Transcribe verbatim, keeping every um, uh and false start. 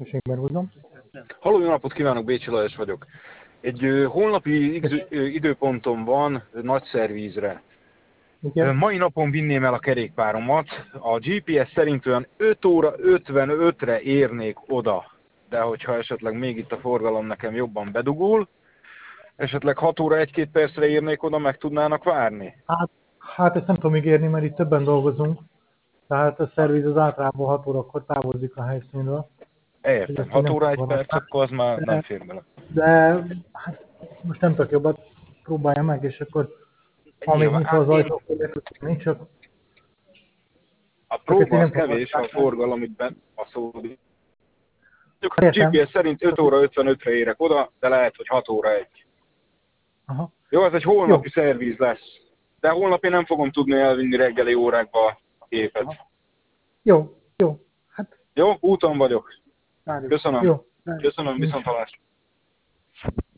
Halló, jó napot kívánok, Bécsi Lajos vagyok. Egy ö, holnapi igz- ö, időpontom van nagy szervízre. Ö, Mai napon vinném el a kerékpáromat. A gé pé es szerint olyan öt óra ötvenötre érnék oda. De hogyha esetleg még itt a forgalom nekem jobban bedugul, esetleg hat óra egy-két percre érnék oda, meg tudnának várni? Hát, hát ezt nem tudom ígérni, mert itt többen dolgozunk. Tehát a szerviz az általában hat órakor távozik a helyszínről. Értem, hat óra egy perc, akkor az már de, nem fér bele. de hát most nem tudok jobbat, próbálja meg, és akkor ha még Nyilván, nyitva az hát én, ajtó, akkor nincs, csak a csak ezt én próba az nem tudom kevés, a használni. forgalom itt bent, a szó. A Értem. gé pé es szerint öt óra ötvenötre érek oda, de lehet, hogy hat óra egy. Aha. Jó, ez egy holnapi Jó. szervíz lesz. De holnap én nem fogom tudni elvinni reggeli órákba a képet. Aha. Jó, jó. Hát, Jó, úton vagyok. várjuk. Köszönöm. Jó. Köszönöm, Nincs. viszontlátásra.